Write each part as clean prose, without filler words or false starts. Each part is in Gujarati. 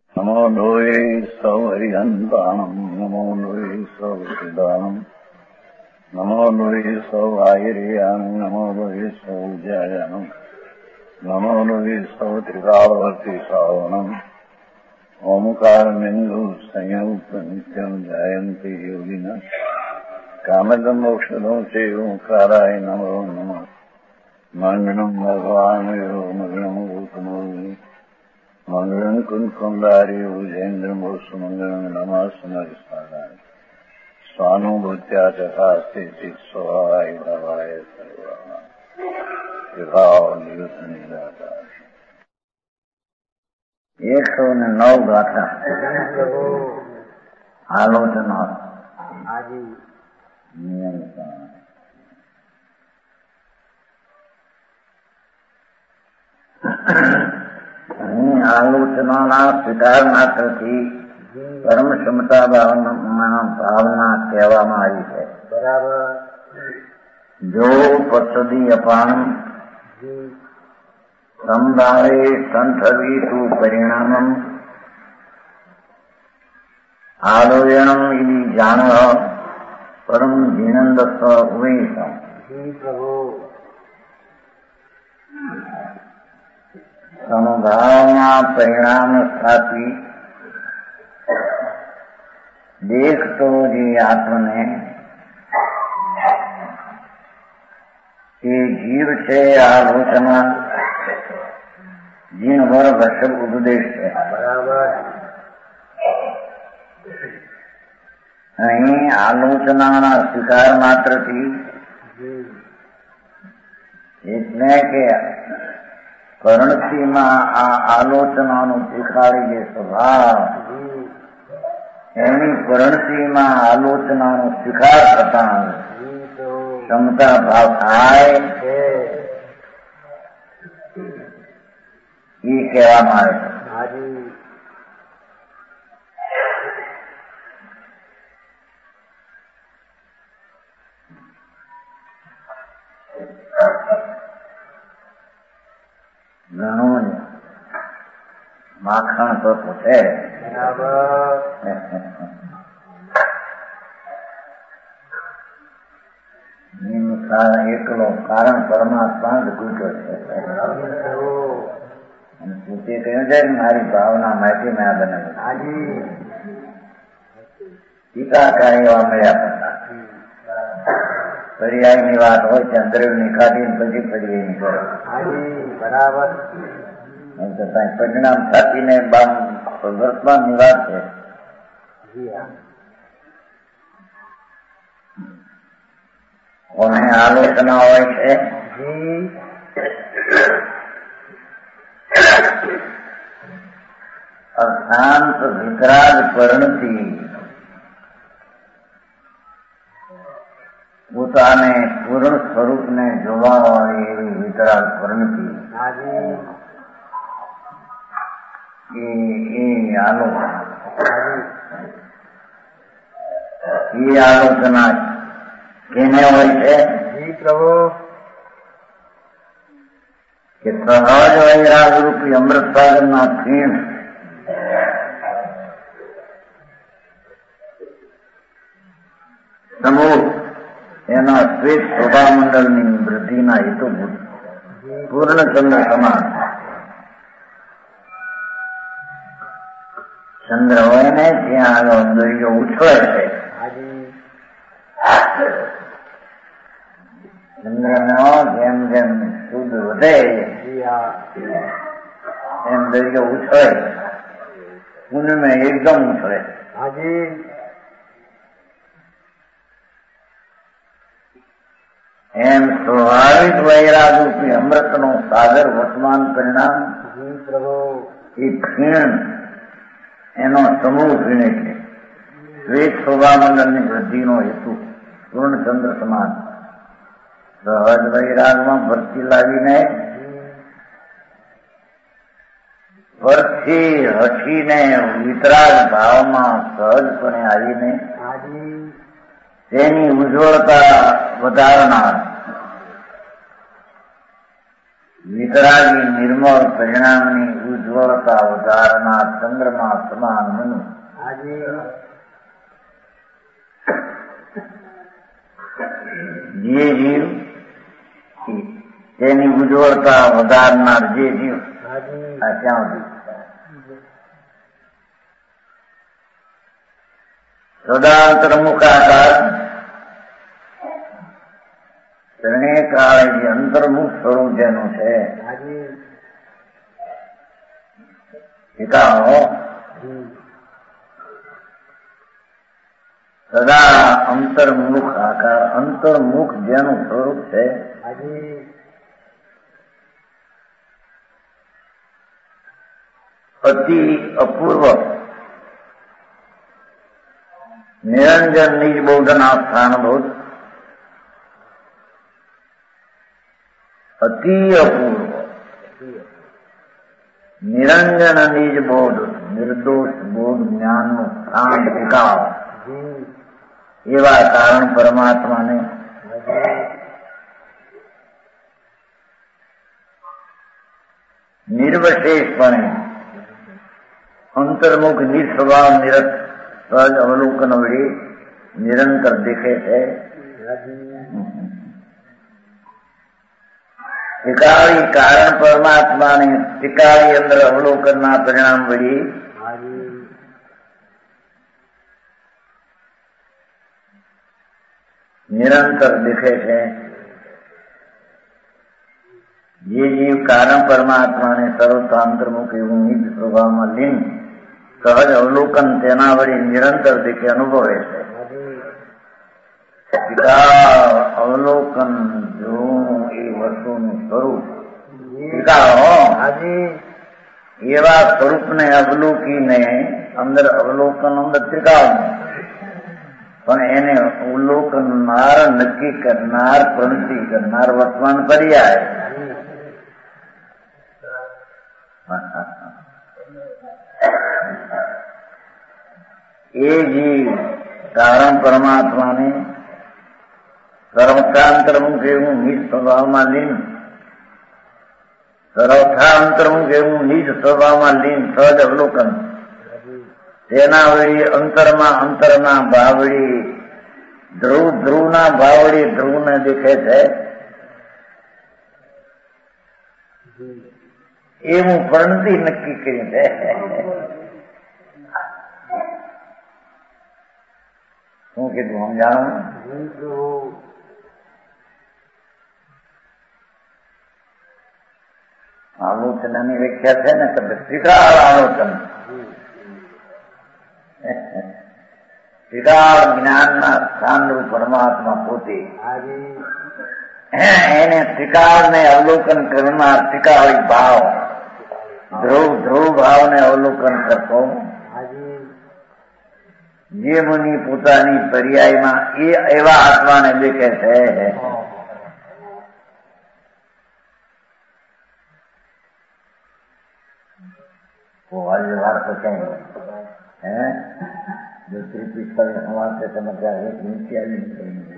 नमो लोये सौहरिहन्ताणम् नमो लोये सौहृदानम् नमो लोये सौभागिर्यानम् नमो लोये सौजायानम् नमो लोये सौत्रिकावर्ति सावनम् ओंकारमिन्दु संयुक्त नित्यम् जायन्ति योगिनः कामदम् मोक्षदो चे ओंकाराय नमो नमः मङ्गलम् भगवान् यो मङ्गलम् गौतमोऽग्नि मंगलम कुंकुंडारी उजेन्द्रम सुमंगलम नमः समर्पणाय स्वानुभूत्या तथा स्थिति स्वभावाय भवाय सर्वः विभाव नियुक्त निराता 109 गाथा आलोचना नियम आलोचना स्वीकार मात्रથી પરમ ક્ષમતા ભાવના કહેવામાં આવી છે. બરાબર. જો પસદી અપાણ સંભાવે સંથવીતું પરિણામમ આલોચનમ ઇતિ જાણ પરમ જીનંદસ્વ ઉવેશમ. સમભાવના પરિણામ સ્થાપી देखतो जी आत्मने ये जीव से आलोचना जीन भर वर्षक उपदेश है. बराबर. અહીં આલોચનાના સ્વીકાર માત્રથી એટલે કે કરણસીમાં આ આલોચનાનું સ્વીકારી જે સ્વભાવ એની કરણસીમાં આલોચનાનો સ્વીકાર થતા ક્ષમતા ભાવ થાય એ કહેવામાં આવે છે. ઘણું માખણ તો છે. એકલો કારણ પરમાત્મા જ ઘૂંટો છે. પોતે કહ્યું છે કે મારી ભાવના માટે મેં આ બનાવ્યું. ટીકાકાર એવા મળ્યા હતા. પર્યાયની વાત હોય છે અંદરની કાઢીને પછી પર્યાયની કરો. બરાબર. પરિણામ સાચીને વર્તમાનની વાત છે. કોને આલોચના હોય છે અશાંત વિતરાગ પરણથી પોતાને પૂર્ણ સ્વરૂપને જોવા હોય એવી વિતરાગ પરણથી એ આલોચના કેને હોય છે પ્રભુ કે સહજ વૈરાગ રૂપી અમૃત સાગરના ખીણ સમૂહ એના શ્વેત શોભામંડળની વૃદ્ધિના હેતુભૂત પૂર્ણચંદ્ર સમાન. ચંદ્ર હોય ને ત્યાં આગળ દરિયો ઉછળે છે. ચંદ્રનો જેમ જેમ શુદ્ધ વધે એમ દરિયો ઉછળે. પૂનમે એકદમ ઉછળે. એમ સ્વાભાવિક વૈરાગરૂપી અમૃતનો સાગર વર્તમાન પરિણામ એ ખીણ એનો સમૂહ ખીણે છે. શ્વેત શોભામંડળની વૃદ્ધિનો હેતુ પૂર્ણચંદ્ર સમાન. સહજ વૈરાગમાં ભક્તિ લાવીને પરથી હસીને વિતરાગ ભાવમાં સહજપણે આવીને તેની ઉજ્જવળતા વધારનાર વિતરાગી નિર્મળ પરિણામની ઉજ્જવળતા ઉદાહરણા ચંદ્રમા સમાન મનુ જે જીવ તેની ઉજ્જવળતા વધારનાર જે જીવ આ ક્યાં સુધી સદા અંતર્મુખાકાર ત્રણે કાળે જે અંતર્મુખ સ્વરૂપ જેનું છે એકાઓ સદા અંતર્મુખ આકાર અંતર્મુખ જેનું સ્વરૂપ છે અતિ અપૂર્વ નિરંજન નિજ બૌદ્ધના સ્થાનભૂત અતિ અપૂર્વ નિરંજન નિજ બોધ નિર્દોષ બોધ જ્ઞાનનું સ્થાન ટીકાવ એવા કારણ પરમાત્માને નિર્વશેષપણે અંતર્મુખ નિસ્વભાવ નિરત સહજ અવલોકન વડે નિરંતર દેખે છે ટીકાળી કારણ પરમાત્માને ટીકાળી અંદર અવલોકનના પરિણામ વડે નિરંતર દેખે છે જે જીવ કારણ પરમાત્માને સર્વતા અંતર્મુખ એવું નિજ સ્વભાવમાં લીન સહજ અવલોકન તેના વડે નિરંતર દેખે અનુભવે છે અવલોકન જોવું એ વસ્તુનું સ્વરૂપ એવા સ્વરૂપને અવલોકીને અંદર અવલોકન અંદર ત્રિકાળ પણ એને અવલોકનનાર નક્કી કરનાર પ્રવૃત્તિ કરનાર વર્તમાન પર્યાય એ જીવ કારણ પરમાત્માને સર્વથાંતરમુખ એવું નિજ સ્વભાવમાં લીન સર્વથાંતરમુખ એવું નિજ સ્વભાવમાં લીન સહજ અવલોકન તેના વળી અંતરના ભાવડી ધ્રુવના ભાવડી ધ્રુવને દેખે છે એવું પ્રણતિ નક્કી કરી છે શું કીધું સમજાણું આલોચનાની વ્યાખ્યા છે ને કે ત્રિકાળ આલોચન ત્રિકાળ જ્ઞાનના સ્થાનરૂપ પરમાત્મા પોતે એને ત્રિકાળને અવલોકન કરનાર ત્રિકાળી ભાવ ધ્રુવ ભાવને અવલોકન કરતો જે મુનિ પોતાની પર્યાયમાં એવા આત્માને દેખે છે व्यवहार तो कहेंगे है जो त्रिपिष्कर समाज से समझा है नीचे आई नहीं कहेंगे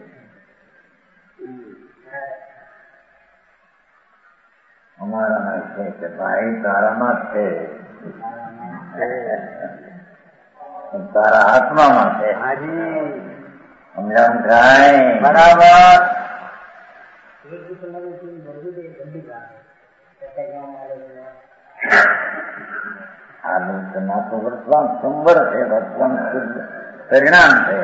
हमारा ऐसे कि भाई तारा मत है तारा आत्मा मत है हम जान जाए बराबर आलोचना तो वर्तमान संवर है वर्तमान शुद्ध परिणाम है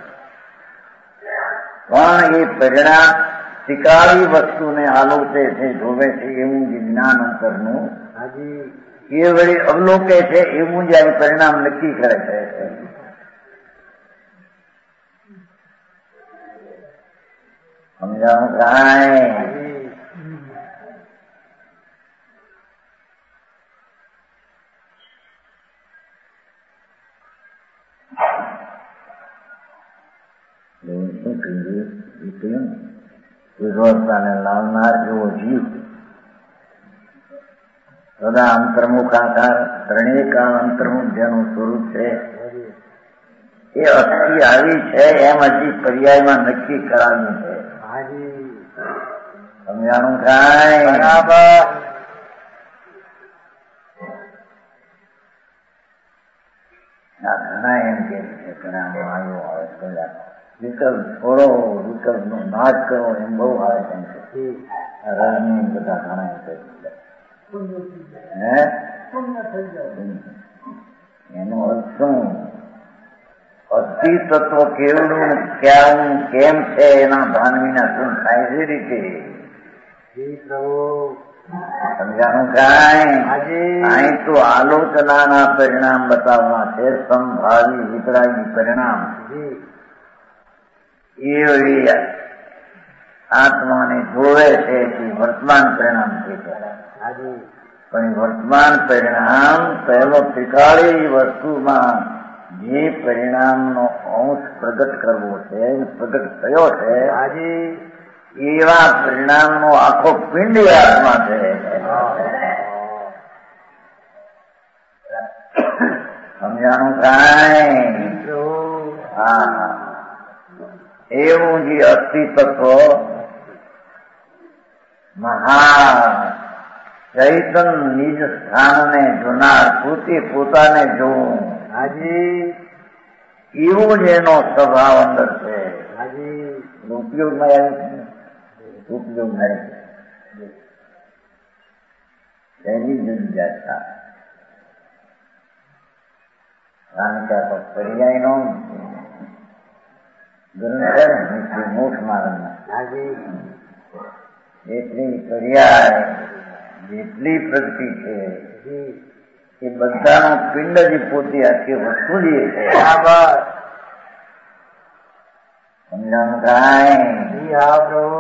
પણ એ પરિણામ ત્રિકાળી વસ્તુને આલોચે છે જોવે છે એવું જે જ્ઞાન અંતરનું એ વળી અવલોકે છે એવું જ આ પરિણામ નક્કી કરે છે સમજાવું કાંઈ શું કહીએ વિરોધતાને લાવનાર એવો જીવ સદા અંતર્મુખાકાર ત્રણેય અંતર્મુખ જેનું સ્વરૂપ છે એ અસ્થિ આવી છે એમ હજી પર્યાયમાં નક્કી કરાવ્યું છે સમજાણું કાંઈ બરાબર આ ઘણા એમ કે છે ઘણા માયો આવે કદાચ વિકલ્પ છોડો વિકલ્પ નો નાશ કરો એમ બહુ આવે એમ છે રજની બધા ઘણા એમ કહે એનો અર્થ શું અસ્થિ તત્વ કેવડું ક્યાં કેમ છે એના ભાન વિના શું થાય છે રીતે સમજાણું કાંઈ અહીં તો આલોચનાના પરિણામ બતાવવા છે સંભાવી વિતરાગી પરિણામ એ વળી આત્માને જોવે છે કે વર્તમાન પરિણામ છે પણ વર્તમાન પરિણામ પહેલો ત્રિકાળી વસ્તુમાં જે પરિણામનો અંશ પ્રગટ કરવો છે પ્રગટ થયો છે એવા પરિણામનો આખો પિંડ આત્મા છે સમજાણું કાંઈ હા એવું જે અસ્તિત્વ મહા ચૈતન નિજ સ્થાનને જોનાર પોતાને જોવું એવો જ એનો સ્વભાવ અંદર છે ઉપયોગમાં એની જુદી જાત કારણ કે આ પર્યાય નો ગ્રંથ છે ને મોક્ષ માર્ગ એટલી પર્યાય જેટલી પ્રગતિ છે એ બધાનો પિંડ જ પોતે આખી વસ્તુ જ છે સમજાણું કાંઈ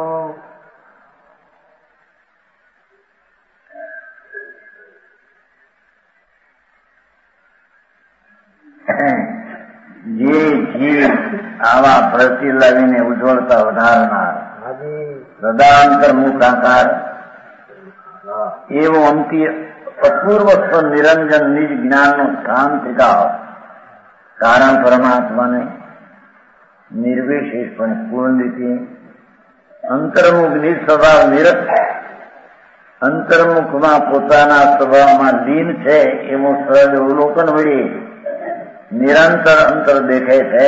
જે જીવ આવા ભરતી લાવીને ઉજ્જવળતા વધારનાર સદાંતરમુખાકાર એવો અંતિ અપૂર્વ નિરંજન નિજ જ્ઞાનનું સ્થાન ત્રિકાળ કારણ પરમાત્માને નિર્વિશેષપણે પૂર્ણ રીતે અંતર્મુખ નિસ્વભાવ નિરત અંતર્મુખમાં પોતાના સ્વભાવમાં લીન છે એવું સહજ અવલોકન વળી નિરંતર અંતર દેખે છે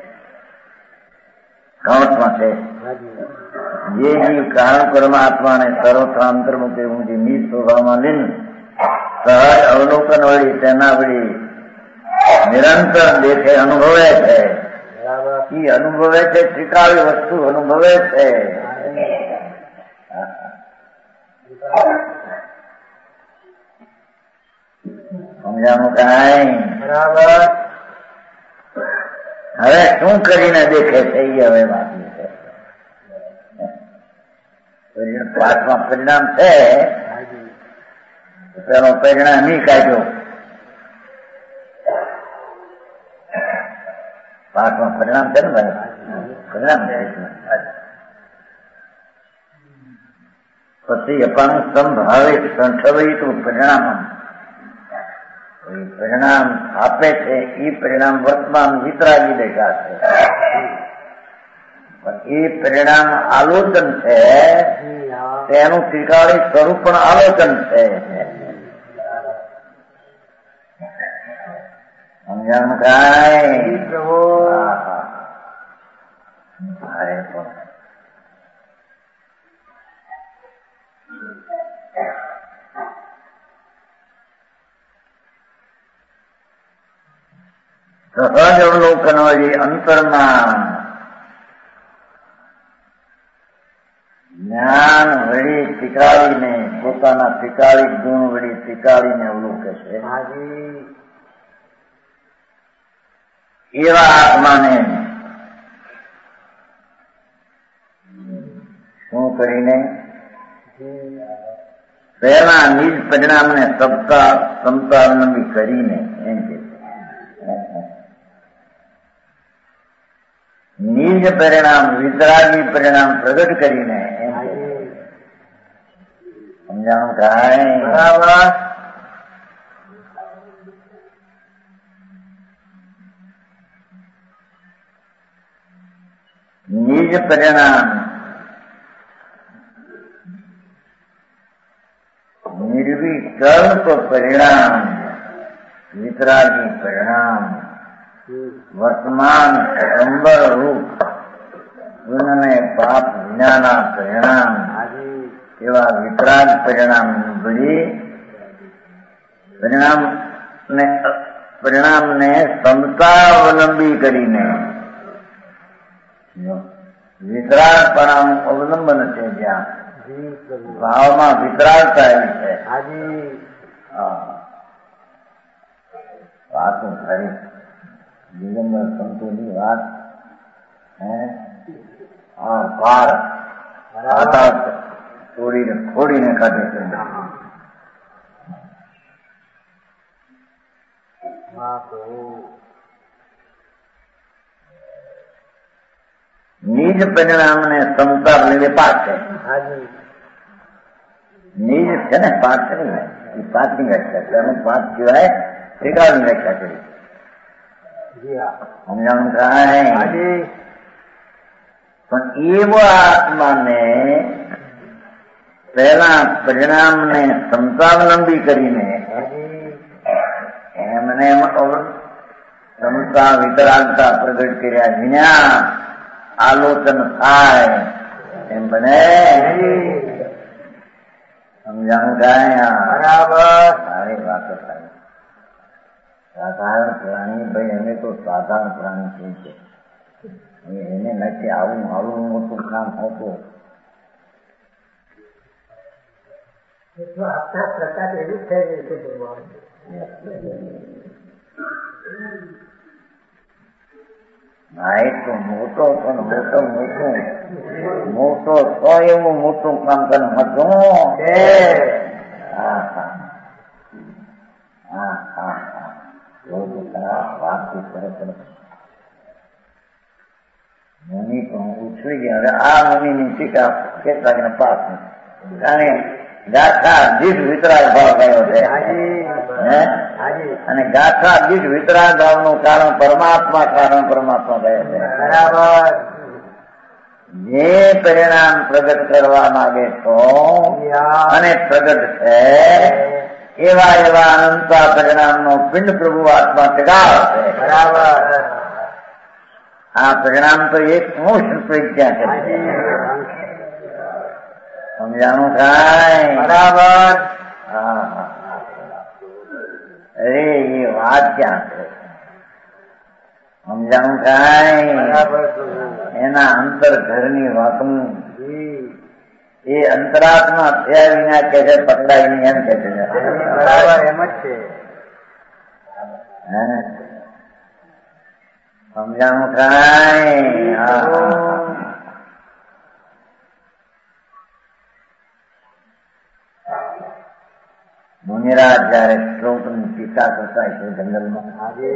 કાંઠમાં છે જે જીવ કારણ પરમાત્માને સર્વથા અંતર્મુખ એવું જે નિજ સ્વભાવમાં લીન સહજ અવલોકન વળી તેના વળી નિરંતર દેખે અનુભવે છે એ અનુભવે છે ત્રિકાળી વસ્તુ અનુભવે છે સમજાણું કાંઈ બરાબર હવે શું કરીને દેખે છે એ હવે બાકી છે પાઠમાં પરિણામ છે તેનો પરિણામ નહીં કાઢ્યો પાઠમાં પરિણામ છે ને ભાઈ પરિણામ પછી અપાનું સંભાવિત સંઠવયિતું પરિણામ પરિણામ આપે છે એ પરિણામ વર્તમાન વિતરાગી દેખાશે પણ એ પરિણામ આલોચન છે તેનું ત્રિકાળી સ્વરૂપ પણ આલોચન છે સમજાણું કાંઈ પ્રભુ અરે પણ સહજ અવલોકન વળી અંતરમાં જ્ઞાન વળી ત્રિકાળીને પોતાના ત્રિકાળી ગુણ વળી ત્રિકાળીને અવલોકે છે એવા આત્માને શું કરીને પહેલા નિજ પરિણામને સમતાવલંબી કરીને એમ કે નિજ પરિણામ વિતરાગી પરિણામ પ્રગટ કરીને એમ સમજાણું કાંઈ બરાબર નિજ પરિણામ નિર્વિકલ્પ પરિણામ વિતરાગી પરિણામ વર્તમાન અંબર રૂપ ગુણને પાપ વિનાના પરિણામ એવા વિતરાગ પરિણામ ભળી પરિણામને સમતાવલંબી કરીને વિતરાગ પરિણામ અવલંબન છે જ્યાં ભાવમાં વિતરાગતા એવી છે. વાતો ખરી દિગંબર સંતોની વાત પાર છોડીને કાઢે છે. નિજ પરિણામને સમતા લઈને પાઠ છે. નિજ છે ને પાઠ છે ને એ પાઠની વ્યાખ્યા છે. અમુક પાઠ સિવાય ત્રિકાળની વ્યાખ્યા કરી. સમજાણું થાય પણ એવો આત્માને પહેલા પરિણામને સમતાવલંબી કરીને એમને સમતા વિતરાગતા પ્રગટ કર્યા વિના આલોચન થાય એમ બને. સમજાણું થાય બરાબર. સારી વાતો થાય. સાધારણ પ્રાણી ભાઈ અમે તો સાધારણ પ્રાણી છે એને નથી આવું મોટું કામ હોતું. આપણા પ્રકાશ એવું થઈ ગયું છે ભગવાન. ના તો મોટો પણ મોટો તો એવું મોટું કામ કરે હતું. વાત સરસ મુનિ પણ ઉછળી ગયા. હવે આ મુનિની ટીકા કેટલાક પાસ કારણ ગાથા દીઠ વિતરાગ ભાવ કયો છે અને ગાથા દીઠ વિતરાગ ભાવ નું કારણ પરમાત્મા કયો છે. બરાબર. જે પરિણામ પ્રગટ કરવા માંગે છો અને પ્રગટ છે એવા અનંતા પરિણામ નો પિંડ પ્રભુ આત્મા ટકાવ છે. બરાબર. આ પરિણામ તો એક મોક્ષ પ્રજ્ઞા છે. સમજાણું થાય બરાબર. અરે એ વાત ક્યાં છે. સમજાણું થાય એના અંતર ઘરની વાતું એ અંતરાત્મા થયા વિના કે છે પકડાય નહીં એમ કે છે. બરાબર એમ જ છે. સમજાણું થાય. મુનિરાજ જયારે શ્લોકની ટીકા કરતા છે જંગલમાં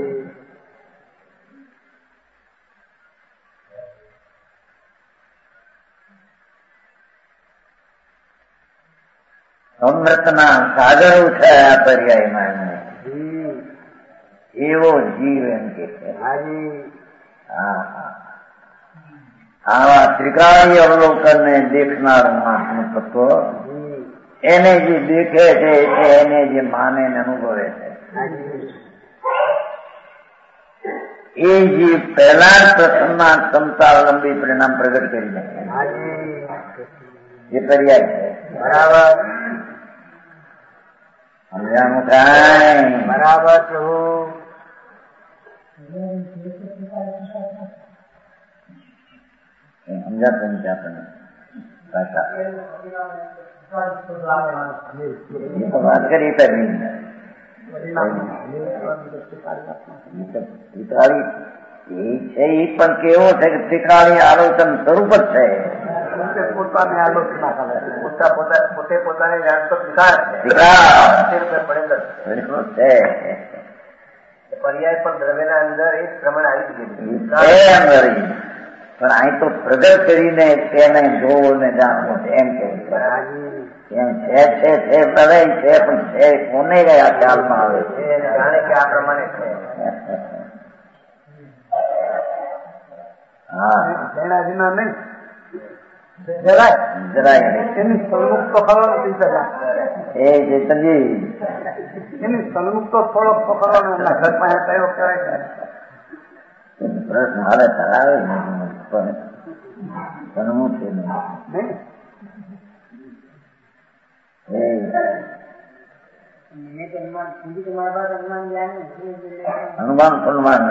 અમૃતના સાગર ઉઠાયા પર્યાયમાં એમને એવો જીવ એમ કે છે. આવા ત્રિકાળી અવલોકનને દેખનારું આત્મ તત્વ એને જે દેખે છે એને જે માને ને અનુભવે છે એ જે પહેલા પ્રથમના ક્ષમતાવલંબી પરિણામ પ્રગટ કરી દે એ પર્યાય છે. બરાબર. સમજાણું થાય બરાબર. પ્રભુ સમજાતું નથી આપણને વાત કરી ત્રિકાળી એ છે એ પણ કેવો છે કે ત્રિકાળી આલોચન સ્વરૂપ જ છે. પોતાને આલોચના કરે પોતે પોતાને જાણતો પર્યાય પણ દ્રવ્યના અંદર એ પ્રમાણે આવી ગયેલું પણ અહીં તો પ્રગટ કરીને તેને જોવો ને જાણવો એમ કે એમ છે પ્રલય છે પણ છે કોને ગયા ખ્યાલમાં આવે છે જાણે કે આ પ્રમાણે છે. હા જૈનાજીના નહીં જરાય એની સન્મુખ તો ખરો નથી એ ચેતનજી એની સન્મુખ તો થોડોક તો ખરો ને ઘરમાં કયો કરે છે પ્રશ્ન હાલે કરાવે પણ હું છે હનુમાન સન્માન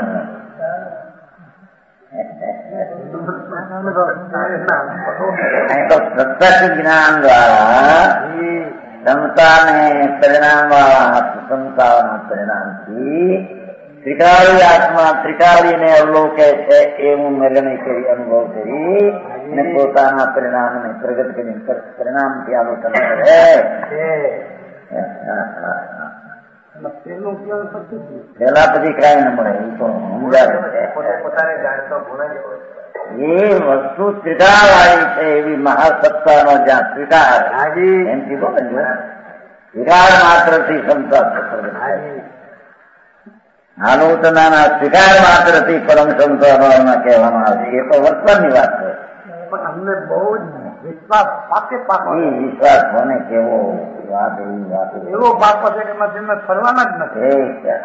તો પ્રત્યક્ષ જ્ઞાન દ્વારા ક્ષમતા ને પરિણામ વાળા ક્ષમતાના પરિણામથી ત્રિકાળી આત્મા ત્રિકાળીને અવલોકે છે એવું નિર્ણય કરી અનુભવ કરી અને પોતાના પરિણામને પ્રગટ કરી પરિણામથી આલોચન કરે. પેલા પછી કઈ ન મળે એવું તો સમજાવે એ વસ્તુ ત્રિકાળ વાળી છે એવી મહાસત્તાનો જ્યાં ત્રિકાળ એમ કીધો ને ત્રિકાળ માત્ર થી ક્ષમતા આલોચનાના સ્વીકાર માત્રથી પરમ ક્ષમતા કહેવામાં આવે છે. એ તો વર્તમાનની વાત છે પણ અમને બહુ વિશ્વાસ વિશ્વાસ મને કેવો વાત એવી વાત એવો બાપ છે કે ફરવાના જ નથી.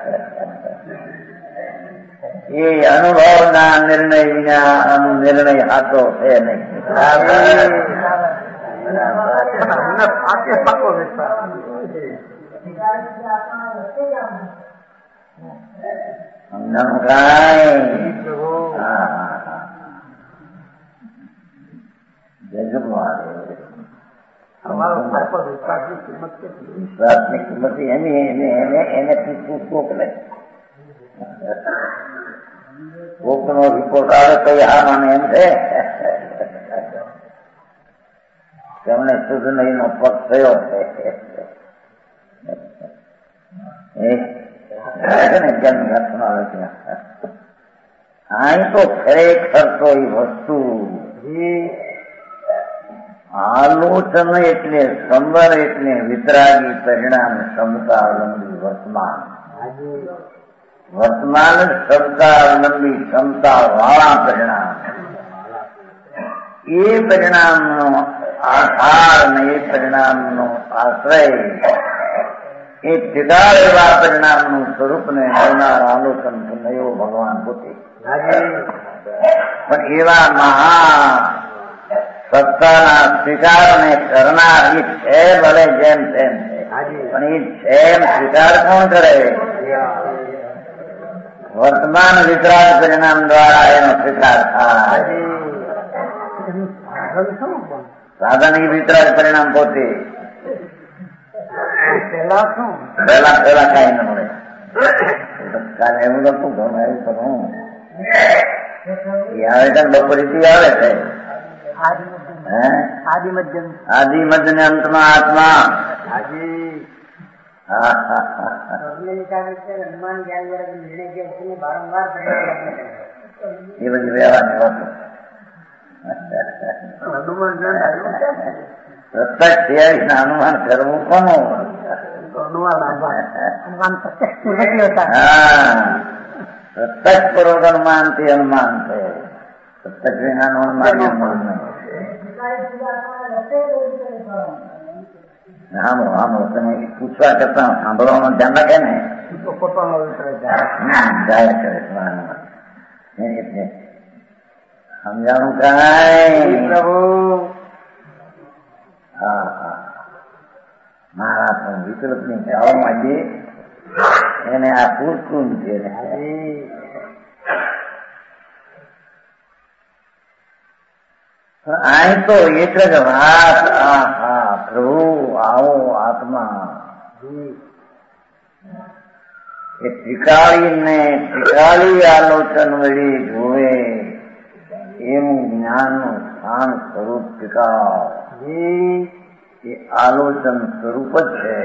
એ અનુભવના નિર્ણય વિના નિર્ણય સાચો છે નહીં. અમને પાકો વિશ્વાસ વિશ્વાસની કિંમત એને પૂછવું કોકને કોક નો રિપોર્ટ આવે તો હા મને એમ છે તેમને શુદ્ધ નહીં નો પગ થયો છે અહીં તો ખરેખર તો એ વસ્તુ આલોચન એટલે સંવર એટલે વિતરાગી પરિણામ ક્ષમતા અવલંબી વર્તમાન ક્ષમતા અવલંબી ક્ષમતા વાળા પરિણામ એ પરિણામનો આધાર ને એ પરિણામનો આશ્રય એ ત્રિકાળ એવા પરિણામનું સ્વરૂપને જોનાર આલોચન નયો ભગવાન પોતે પણ એવા મહા સત્તાના સ્વીકારને કરનાર એ છે ભલે જેમ તેમ છે પણ એ છે એમ સ્વીકાર કોણ કરે? વર્તમાન વિતરાગ પરિણામ દ્વારા એનો સ્વીકાર થાય. સાધન એ વિતરાગ પરિણામ પોતે પેલા કઈ ન મળે. કાલે એવું નતું ગમે એવું કરું આવે છે બપોરી આવે છે આદિ મધ્ય ને અંતમાં આત્મા એ બધી વ્યવહારની વાતો પ્રત્યક્ષ થયા અનુમાન કરવું કોનું? પ્રત્યક્ષ પૂર્વક અનુમાન થી અનુમાન છે. પ્રત્યક્ષ વિના અનુમાન નહીં. તમે પૂછવા કરતા સાંભળવાનું ધ્યાન રાખે ને જાય કરે સમજાણું કાંઈ પ્રભુ મારા પણ વિકલ્પ ની જવા માંડીએ એને આ પૂરતું છે. અહીં તો એટલે જ વાત પ્રભુ આવો આત્મા એ ત્રિકાળી આલોચન વળી જોવે એવું જ્ઞાનનું સ્થાન સ્વરૂપ ત્રિકાળ એ આલોચન સ્વરૂપ જ છે.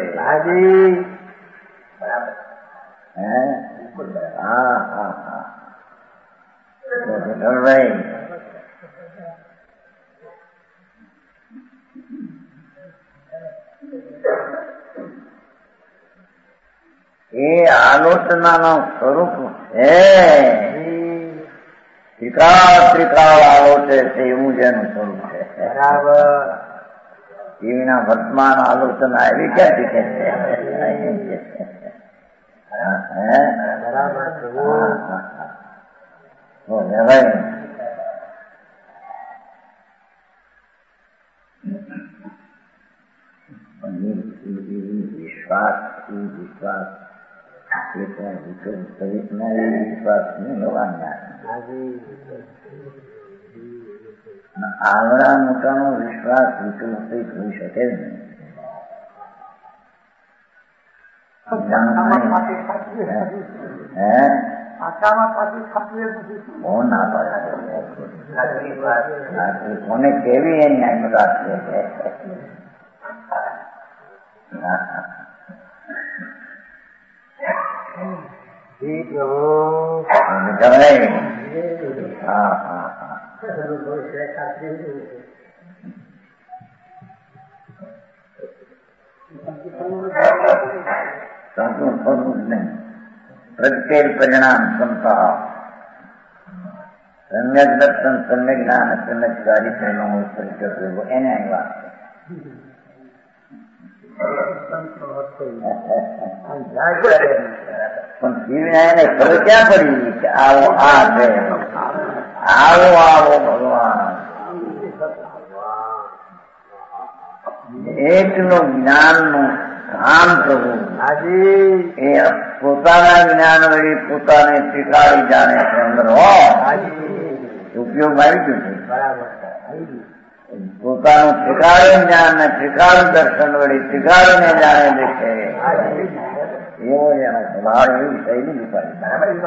એ આલોચનાનું સ્વરૂપ છે. ત્રિકાળ આલોચે છે એવું જ એનું સ્વરૂપ છે. બરાબર. એના વર્તમાન આલોચના એવી ક્યાંથી છે? એ વિશ્વાસ એ પણ વિકૃત સહિતના એ વિશ્વાસની નવાના આવડા મોટાનો વિશ્વાસ વિકૃત હોઈ શકે જ નહીં. કોને કેવી એની આત્મદાત છે. હા હા હા સાચું ખરું જ નહીં. પ્રત્યેક પરિણામ ક્ષમતા સમ્યક દર્શન સમ્યક જ્ઞાન સમ્યક ચારિત્રનો પરિચય કરવો એને અહીં વાત પણ જીવને એને ખબર ક્યાં પડી કે આવો આ છે, આવો આવો ભગવાન એકનું જ્ઞાનનું કામ કરવું એ પોતાના જ્ઞાન વળી પોતાને શીખાડી જાણે છે અંદર ઉપયોગ આવી ગયું છે. પોતાનું શીખાડું જ્ઞાન ને શીખાડું દર્શન વળી શીખાડીને જાણે દેખે એવો એનો સ્વભાવ એવી શૈલી વિચારી.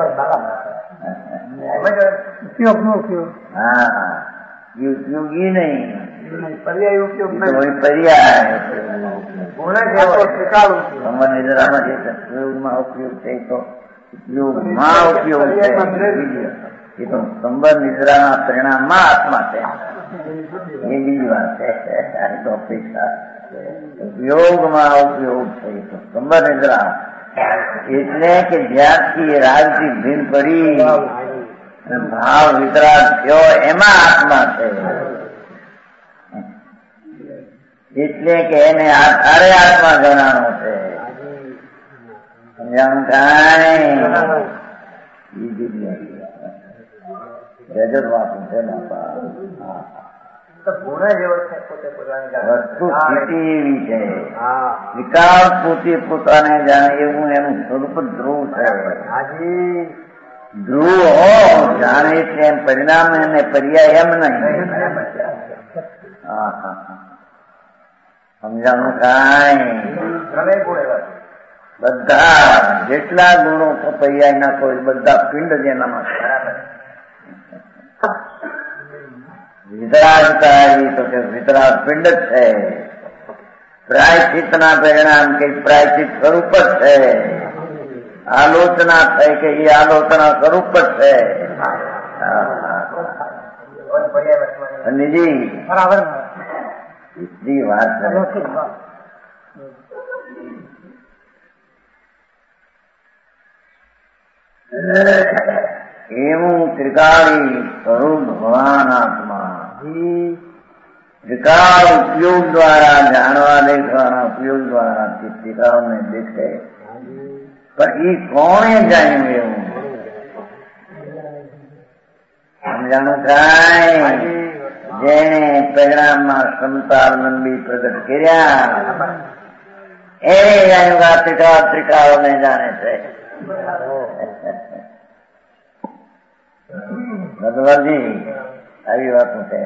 હા ઉપયોગી નહીં, પર્યાય ઉપયોગ પર્યાય નિદ્રામાં જે સત્સંગમાં ઉપયોગ છે તો ઉપયોગમાં ઉપયોગ છે એ તો સંબર નિદ્રાના પરિણામમાં આત્મા છે એ બીજી વાત છે. અપેક્ષા ઉપયોગમાં ઉપયોગ છે તો સંબર નિદ્રા એટલે કે જ્યારથી રાજથી ભીન પડી ભાવ વિતરાગ થયો એમાં આત્મા છે. એટલે કે એને આધારે આત્મા ગણાનો છે. સમજાણું કાંઈ જગત વાતું છે ને વસ્તુ સ્થિતિ એવી છે. વિકાસ પોતે પોતાને જાણે એવું એનું સ્વરૂપ ધ્રુવ છે. ધ્રુવ હો જાણે છે એમ પરિણામ એને પર્યાય એમ નહીં. સમજાણું કાંઈ બધા જેટલા ગુણો પર્યાય ના કોઈ બધા પિંડ જેનામાં વિતરાગતા તો કે વિતરાગ પિંડ જ છે. પ્રાયશ્ચિતના પરિણામ કે પ્રાયશ્ચિત સ્વરૂપ જ છે. આલોચના થઈ કે એ આલોચના સ્વરૂપ જ છે. નિજી બરાબર એટલી વાત એવું ત્રિકાળી સ્વરૂપ ભગવાન આત્મા ત્રિકાળ ઉપયોગ દ્વારા જાણવા દેખવાના ઉપયોગ દ્વારા ત્રિકાળને દેખે પણ એ કોણે જાણ્યું એવું સમજાણું કાંઈ જેને પરિણામમાં ક્ષમતાવલંબી પ્રગટ કર્યા એને જાણ્યું ત્રિકાળને જાણે છે. ભગવતી આવી વાતો છે.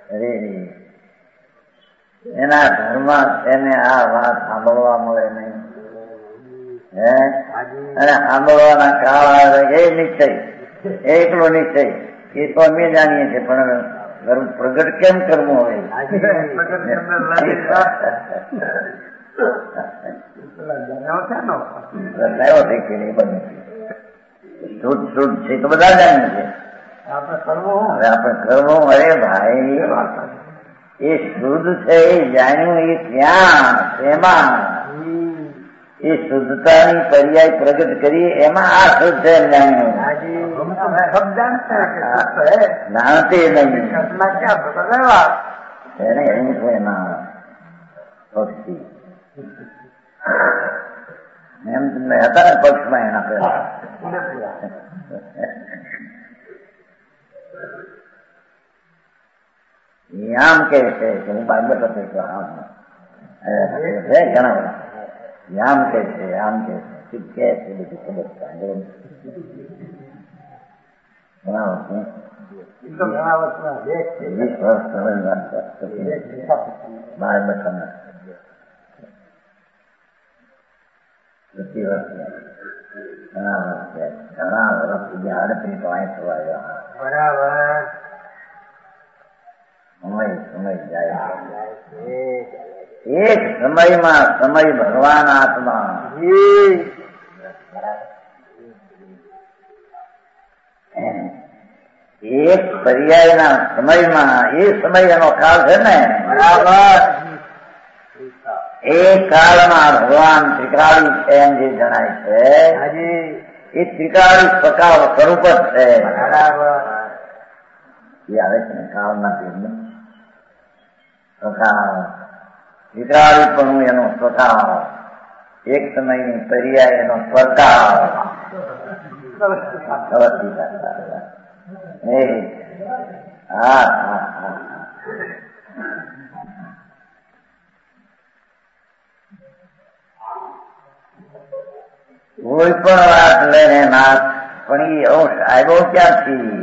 એના ઘરમાં એને આ વાત સાંભળવા મળે નહીં. અને સાંભળવાના કાળ આવે એ નિશ્ચય એકલો નિશ્ચય એ તો અમે જાણીએ છીએ પણ પ્રગટ કેમ કરવું હવે શુદ્ધ શુદ્ધ છે તો બધા જાણીએ છીએ. હવે આપણે કરવું અરે ભાઈ એ શુદ્ધ છે એ જાણ્યું એ ક્યાં એમાં એ શુદ્ધતાની પર્યાય પ્રગટ કરી એમાં આ શુદ્ધ છે જાણ્યું જાણતે નહીં એને એમ છે એના પક્ષી એમ તમને હતા ને પક્ષમાં એના પેલા આમ કે છે કે હું બાબત હતો આમ છે ઘણા બધા આમ કે છે આમ કે છે કે છે બધું ખબર સાંભળો ઘણા વર્ષના 20 વર્ષ બહાર બેઠા પ્રતિ વર્ષ ઘણા વર્ષ સુધી 38 થવા આવ્યા. બરાબર. સમય જાય એક સમયમાં સમય ભગવાન આત્મા એક પર્યાયના સમયમાં એ સમય એનો કાળ છે ને બરાબર. એ કાળમાં ભગવાન ત્રિકાળી છે એમ જે જણાય છે એ ત્રિકાળી સ્વરૂપ જ છે બરાબર. એ આવે છે ને કાળના ભેદમાં સ્વભાવ વિકરાળીપણું એનો સ્વભાવ એક સમયની પર્યાય એનો સ્વભાવ કોઈ પણ વાત લઈને નાથ પણ એ અંશ આવ્યો ક્યાંથી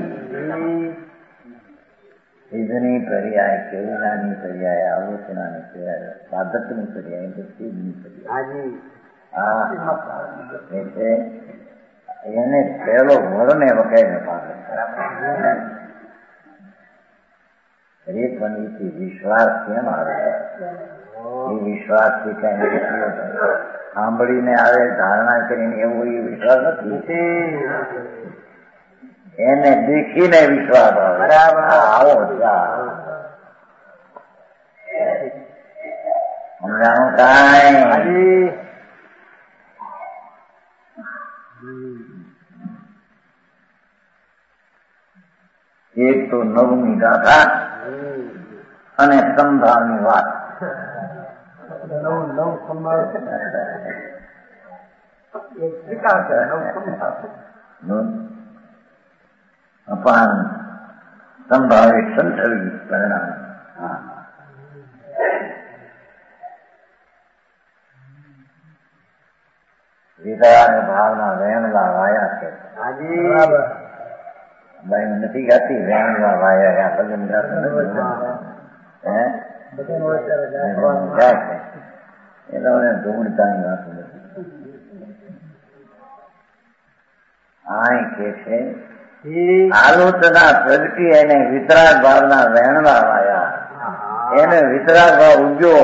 વિધની પર્યાય કેળીનાની પર્યાય આલોચનાની પર્યાય સાધકની પર્યાય ભક્તિની પર્યાય એને પહેલો વરને વગાઈને પામે એક વનીથી વિશ્વાસ કેમ આવે એ વિશ્વાસથી કઈ સાંભળીને આવે ધારણા કરીને એવો એ વિશ્વાસ નથી એને દેખીને વિશ્વાસ આવે બરાબર. આવો સમજાણું કાંઈ એક તો નવમી ગાથા અને સંભાવની વાત અપાન સંભાવે સંથવી પરિણામ વિચાર ભાવના વેણલા વાયા છે ભાઈ નથી ગાતી વેણલા વાયા ભજન એ તમને ઢૂંઢતાની વાત નથી. આ કે છે આલોચના પ્રગટી એને વિતરાગ ભાવના વેણવા વાયા એને વિતરાગ ભાવ ઉગ્યો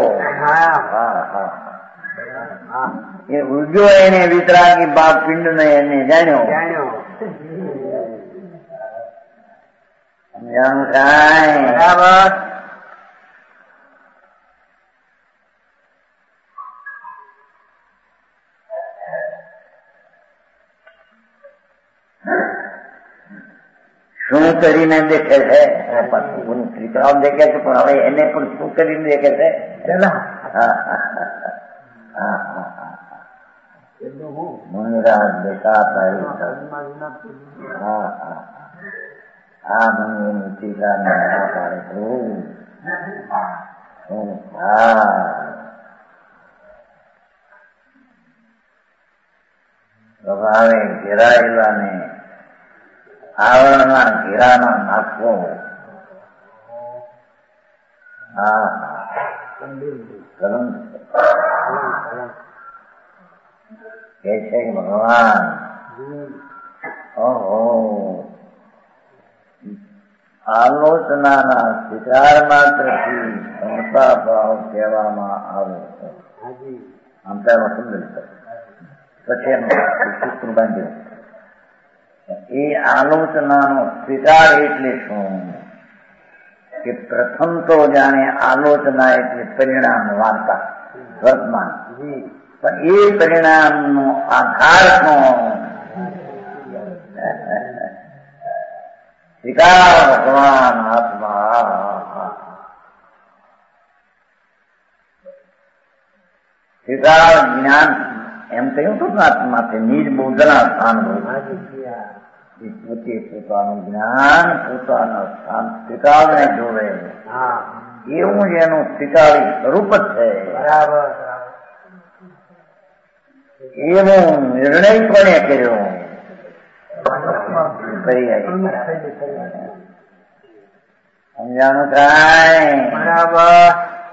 એ ઉગ્યો એને વિતરાગી બાપ પિંડ ને એને જાણ્યો બરાબર. શું કરીને દેખે છે ત્રિકરામ દેખે છે પણ હવે એને પણ શું કરીને દેખે છે મુનિરાજ દેખાતા આ મને એની ટીકા ના પાડે સ્વભાવે ઘેરાયેલા ને આવરણના ઘેરાના નાખવો કે છે ભગવાન ઓહો આલોચનાના સ્વીકાર માત્રથી ક્ષમતા ભાવ કહેવામાં આવે છે. આમ પહેલો સુંદર પછી એનું સૂત્ર બાંધ્યું એ આલોચનાનો સ્વીકાર એટલે શું કે પ્રથમ તો જાણે આલોચના એટલે પરિણામ વાર્તા વર્તમાન પણ એ પરિણામનો આધાર સ્વીકાર ભગવાન આત્મા સ્વીકાર જ્ઞાન એમ કહ્યું હતું આત્માથી નિજ બોધના સ્થાન પોતે પોતાનું જ્ઞાન પોતાના સ્થાન સ્વીકારને જોડે એવું જ એનું સ્વીકારી સ્વરૂપ જ છે બરાબર. એવો નિર્ણયપણે કર્યો. સમજાણું કાંઈ? બરાબર.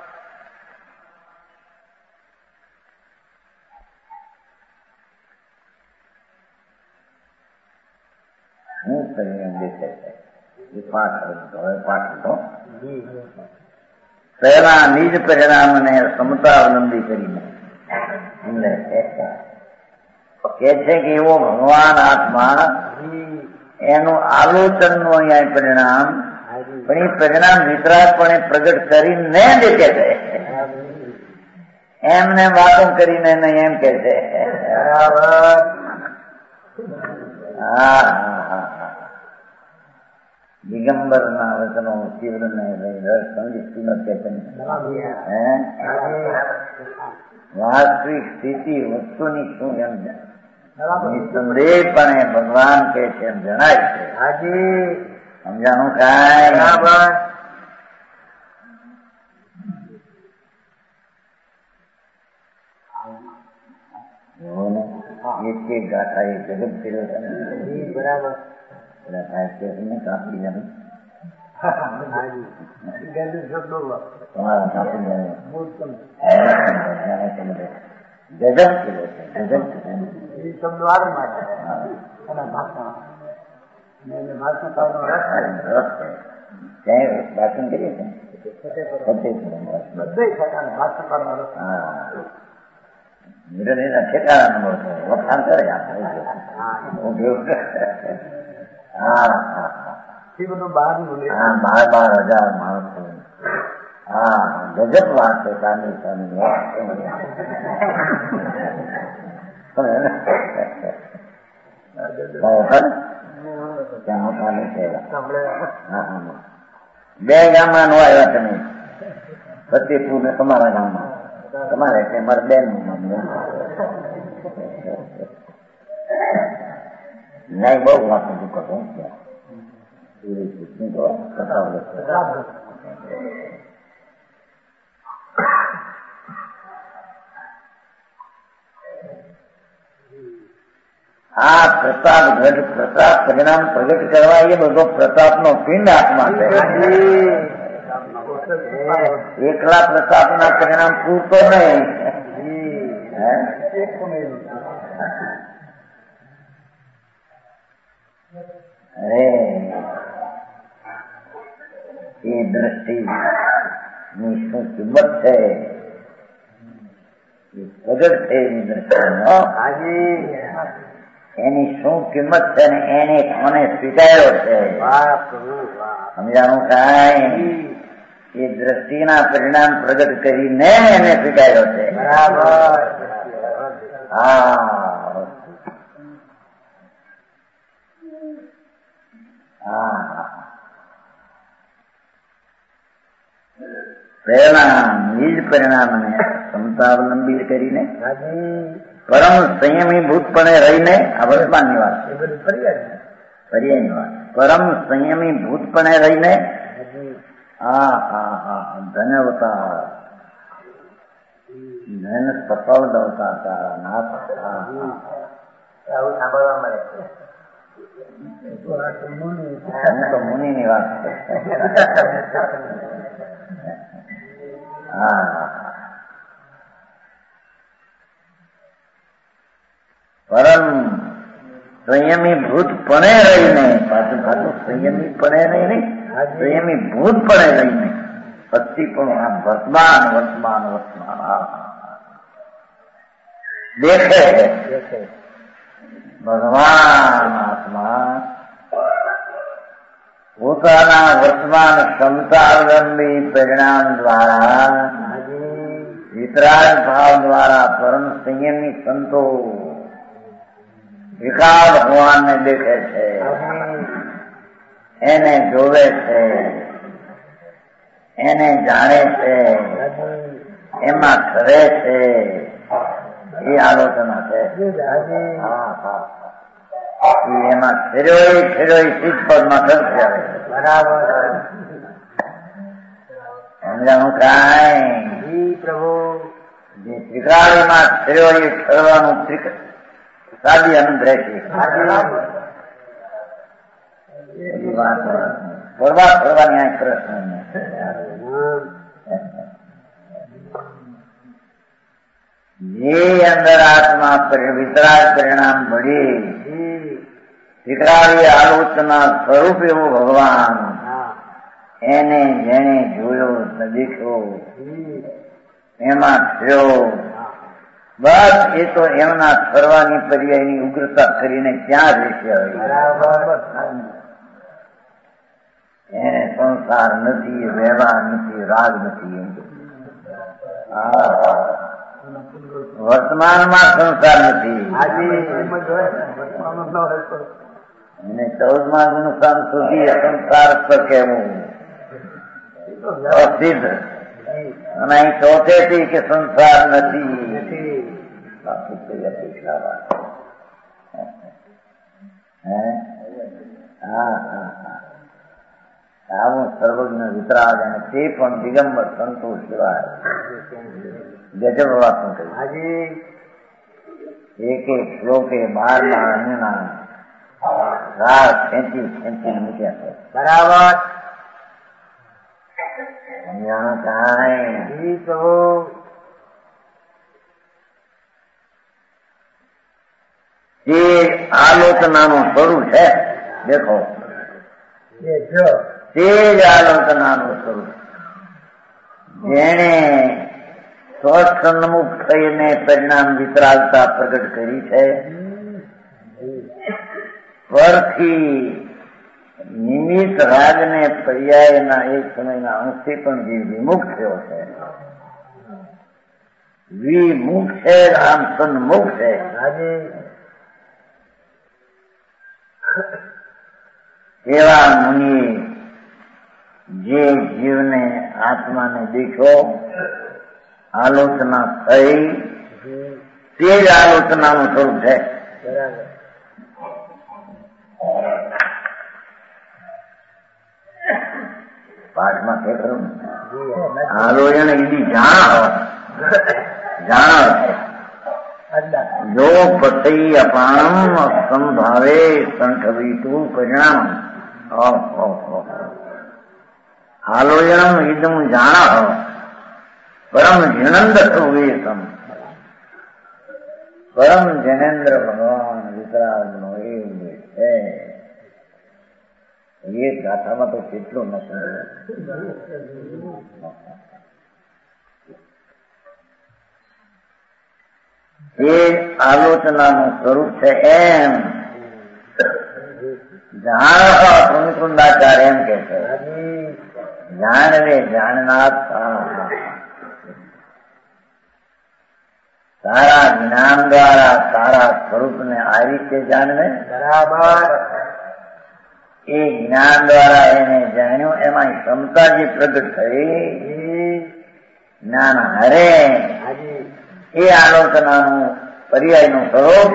હું પરિણામ દેખાય એ પાઠ હવે પાઠ હતો. પહેલા નિજ પરિણામને ક્ષમતા અવલંબી કરીને કે છે કે એવો ભગવાન આત્મા એનું આલોચનનું અહીંયા પરિણામ પણ એ પરિણામ વિતરાગપણે પ્રગટ કરીને દેખે છે. એમને વાતો કરીને નહીં એમ કે છે. હા દિગંબર ના વચનો તીવ્ર ને સમજી નથી. વાસ્તવિક સ્થિતિ વસ્તુની શું એમ નિસંદેહપણે ભગવાન કે છે એમ જણાય છે. હાજી સમજાણું કાંઈ? બરાબર. એક ગાથા એ જગત ફેરવે છે. બરાબર. કાપી જાય તમારા કાપી જાય ગજબ ફેરવે છે. ગજબ શબ્દો આગળમાં એના ભાષણ ક્યાંય ભાષણ કરીએ છીએ. ઠેકાણા નંબર વખાણ કરે. બાર 12,000 માણસો. હા ગજબ વાત છે. સાની બે ગામમાં નો આવ્યા તમે ફતેપુર ને તમારા ગામમાં તમારે મારા બેન નહીં બહુ વાત કરો. આ પ્રતાપગઢ પ્રતાપ પરિણામ પ્રગટ કરવા એ બધો પ્રતાપનો પિંડ આત્મા છે. એકલા પ્રતાપના પરિણામ પૂરતો નહીં. અરે એ દ્રષ્ટિ ની શું કિંમત છે? પ્રગટ છે એની દ્રષ્ટિનો એની શું કિંમત છે ને એને મને સ્વીકાર્યો છે. સમજાણું કાંઈ? એ દ્રષ્ટિના પરિણામ પ્રગટ કરીને એને સ્વીકાર્યો છે. પહેલા નિજ પરિણામને ક્ષમતાવલંબી કરીને પરમ સંયમી ભૂતપણે રહીને આ વર્તમાનની વાત છે. પર્યાયની વાત. પરમ સંયમી ભૂતપણે રહીને ધન્યવતા ધન સફળ દવતા તારા નાથ. આવું સાંભળવા મળે. તો મુનિની વાત છે. પરમ સંયમી ભૂતપણે રહીને પાછું સંયમીપણે રહીને સંયમી ભૂતપણે રહીને પછી પણ આ વર્તમાન વર્તમાન વર્તમાન દેખે ભગવાન આત્મા પોતાના વર્તમાન ક્ષમતા અવલંબી પરિણામ દ્વારા વિતરાગ ભાવ દ્વારા પરમ સંયમી સંતો વિકાર ભગવાનને દેખે છે, એને જોવે છે, એને જાણે છે, એમાં કરે છે. એ આલોચના છે. એમાં ફેરવી સિદ્ધ પદમાં ખર્ચ આવે. બરાબર સમજાણું કાંઈ? પ્રભુ જે ત્રિકાળીમાં થયો એ ઠરવાનું સાદી અનુગ્રહ છે. એવી વાત ફરવાની આ પ્રશ્ન જે અંદર આત્મા વિતરાગ પરિણામ મળે ત્રિકાળી આલોચના સ્વરૂપ એવું ભગવાન એને જેને જોયો દેખ્યો એમાં થયો બસ એ તો એમના ફરવાની પર્યાયની ઉગ્રતા કરીને ક્યાં રહેશે. એને સંસાર નથી, વ્યવહાર નથી, રાગ નથી. વર્તમાનમાં સંસાર નથી. એને 14મા ગુણસ્થાન સુધી સંસાર પર કહેવું અસિદ્ધ અને અહીં ચોથેથી કે સંસાર નથી. આવું સર્વજ્ઞ વિતરાગ અને તે પણ દિગંબર સંતોષ સિવાય ગજબ વાતનું કહ્યું. એક એક શ્લોકે 12 અન્યના રાગ ખેંચી મૂક્યા છે. બરાબર જે આલોચનાનું સ્વરૂપ છે. દેખો તે જ આલોચનાનું સ્વરૂપ જેણે સ્વસન્મુખ થઈને પરિણામ વિતરાગતા પ્રગટ કરી છે. પરથી નિમિત્ત રાગને પર્યાયના એક સમયના અંશથી પણ જે વિમુખ થયો છે, વિમુખ છે, આમ સન્મુખ છે. એવા મુનિએ જે જીવને આત્માને દેખ્યો, આલોચના થઈ, તે જ આલોચનાનું સ્વરૂપ છે. પાઠમાં કે ખરું આલોચન એવી જાણ જો પતઈ અપાણમ સંભાવે સંઠવીતું પરિણામ. આલોચન ઇદમ જાણ પરમ જનેન્દ્ર વેતમ. પરમ જનેન્દ્ર ભગવાન વિતરાગ નો એ છે. એ ગાથામાં તો કેટલું ન સમજાય. એ આલોચનાનું સ્વરૂપ છે. એમ જાણ કુંદાચાર્ય એમ કે છે, જાણવે જાણનાર તારા જ્ઞાન દ્વારા તારા સ્વરૂપને આ રીતે જાણવે. બરાબર એ જ્ઞાન દ્વારા એને જાણ્યું. એમાં ક્ષમતા જે પ્રગટ થઈ જ્ઞાન હરે એ આલોચનાનું પર્યાયનું સ્વરૂપ.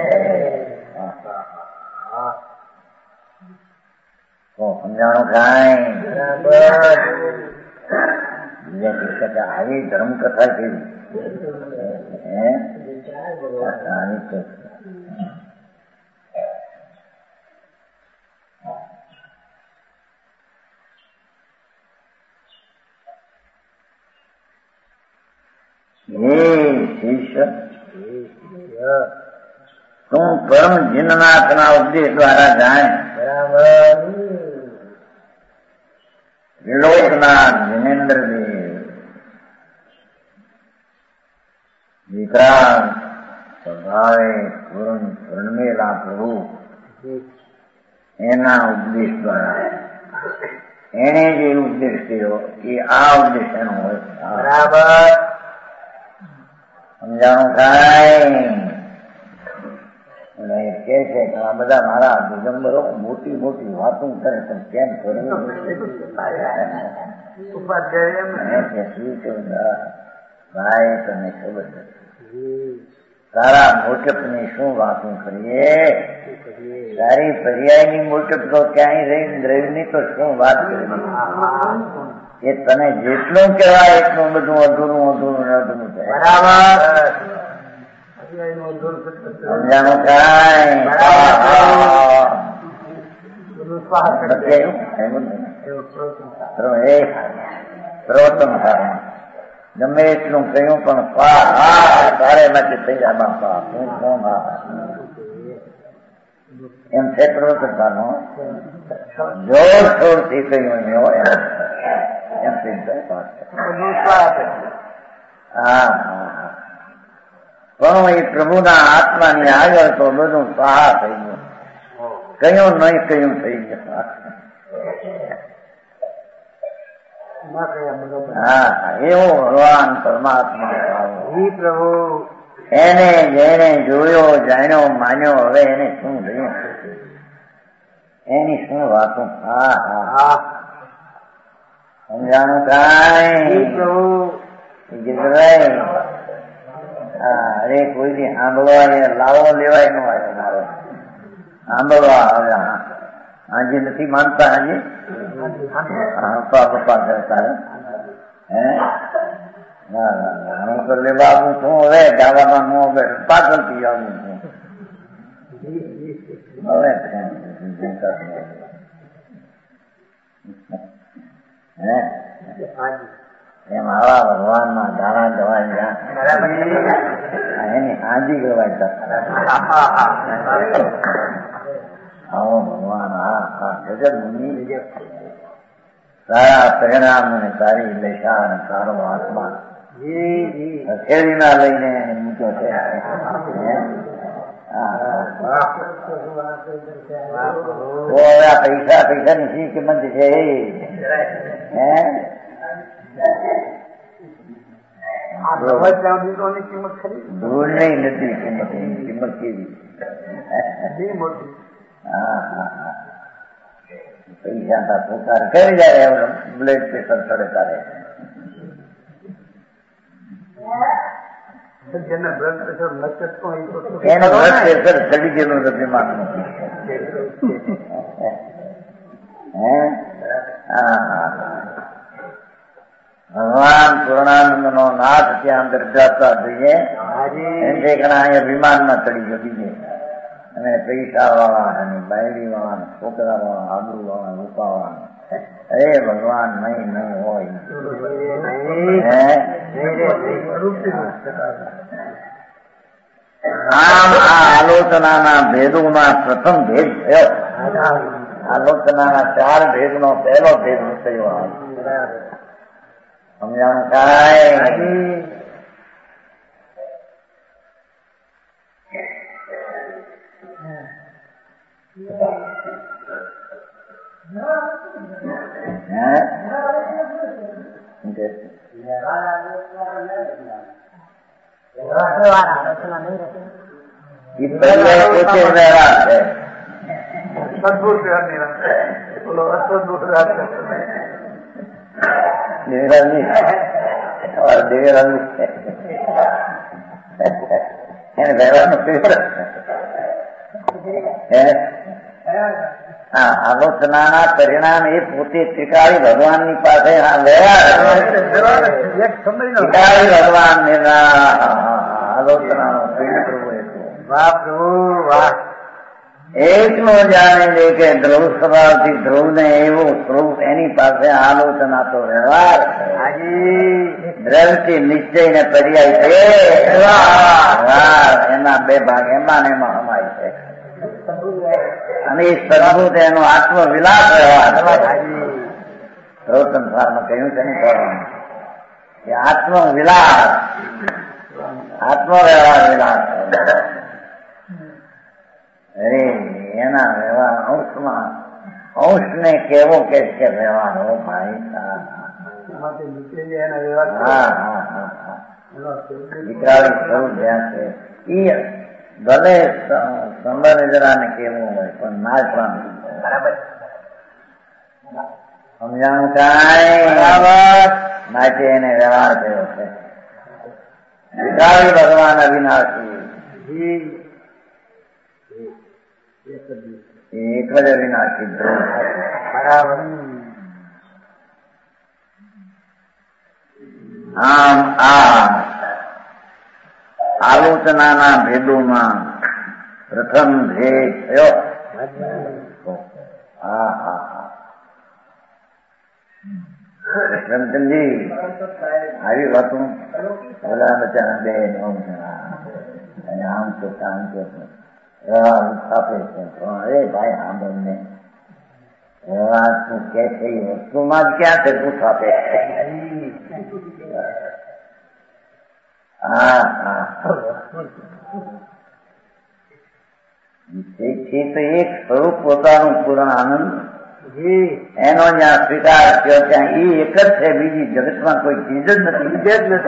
સમજાણું કાંઈ આવી ધર્મકથા કેવી શિષ્ય તું પરમ જીનનાથના ઉપદેશ દ્વારા જાણ. બરાબર વિલોકનાથ જિનેન્દ્રદેવ વિક્રાંત સ્વભાવે પૂર્ણમેલા પ્રભુ એના ઉપદેશ દ્વારા એને જે ઉપદેશ કર્યો એ આ ઉપદેશ એનો હોય. બરાબર સમજાણું થાય. અને કે છે કે આ બધા મારા દિગંબરો મોટી મોટી વાતો કરે છે, કેમ કરવું ભાઈ તને ખબર નથી. તારા મોટપની શું વાતું કરીએ? તારી પર્યાયની મોટપ તો ક્યાંય રહી તો શું વાત કરી? એ તને જેટલું કહેવાય એટલું બધું અધૂરું છે. બરાબર સમજાણું કાંઈ ગમે એટલું કહ્યું પણ તારે માંથી થઈ જાય એમ છે. પ્રવર્તનનો જોર શોરથી કહ્યું એમ થઈ જાય. હા પણ એ પ્રભુના આત્માની આગળ તો બધું સહા થઈ ગયું. કયું નહીં કયું થઈ ગયું. હા એવો ભગવાન પરમાત્મા પ્રભુ એને જેને જોયો જાણ્યો માન્યો હવે એને શું થયું? એની શું વાતો? હા હા સમજાણું કાંઈ? અરે કોઈથી સાંભળવા લાવો લેવાય નો આવ્યો મારો. સાંભળવા આવે હાજી નથી માનતા. હાજી પપ્પા કરતા હું તો લેવા છું. હવે ગાવામાં હું હવે પાછળ થી આવું છું. હવે એમ આવા ભગવાન ના દાણા દવાઈ એની હાજી ગવાય. આવો ભગવાન જગત મુનિ સારા પરિણામ અને સારી દશા અને સારો આત્મા ખેડીના લઈને મૂક્યો છે. પૈસાની શી કિંમત છે? ધૂળ નહીં નથી કિંમત કેવી? પૈસા પોકાર કરી જાય બ્લડ પ્રેશર ચડે તારે. એનું બ્લડ પ્રેશર ચડી ગયેલું નથી માનવું. ભગવાન પૂર્ણાનંદ નો નાથ ત્યાં અંદર જતા જોઈએ. અહીંયા વિમાનમાં ચડી ગયો બીજે. અને પૈસા વાળા અને બાયડી વાળા છોકરા વાળા આબુ વાળા રૂપા વાળા. અરે ભગવાન નહીં હોય. આમ આ આલોચનાના ભેદોમાં પ્રથમ ભેદ થયો. આલોચનાના 4 ભેદનો પહેલો ભેદ થયો. સમજાણું કાંઈ? આલોચનાના પરિણામ એ પોતે ત્રિકાળી ભગવાનની પાસે ત્રિકાળી ભગવાન આલોચનાનો વાહ પ્રભુ વાહ. એકલો જાણે છે કે ધ્રુવ સ્વભાવથી ધ્રુવ ને એવું સ્વરૂપ એની પાસે આલોચના તો વ્યવહાર દ્રવથી નિશ્ચય ને પર્યાય છે. એના 2 ભાગ એમાં ને એમાં સમાય છે. અને એ સદભૂત એનો આત્મવિલાસ વ્યવહાર સંસારમાં કહ્યું છે ને કે આત્મવિલાસ આત્મવ્યવહાર વિલાસ. અરે એના વ્યવહાર અંશમાં અંશ ને કેવો કે વ્યવહાર હો ભાઈ. દીકરાળી સ્વરૂપ જ્યાં છે એ ભલે સંબંધરાને કેવું હોય પણ નાચવાનું બરાબર. સમજાણું કાંઈ? બરાબર. માટે એને વ્યવહાર થયો છે. દીકરાળી ભગવાન અવિનાશી એક જ અવિનાશી ધ્રુવ બરાબર. આમ આ આલોચનાના ભેદોમાં પ્રથમ ભેદ થયો. હા હા હા કૃષ્ણચંદજી આવી વાતું બધા બચારા બે અને આમ તો આમ તો આપે છે પણ અરે ભાઈ સાંભળને વાત તું કે છે એ વસ્તુમાં જ ક્યાં છે તું આપે. હા હા તેથી તો એક સ્વરૂપ પોતાનું પૂર્ણ આનંદ એનો જ્યાં સ્વીકાર થયો ત્યાં એ એક જ છે, બીજી જગતમાં કોઈ ચીજ જ નથી.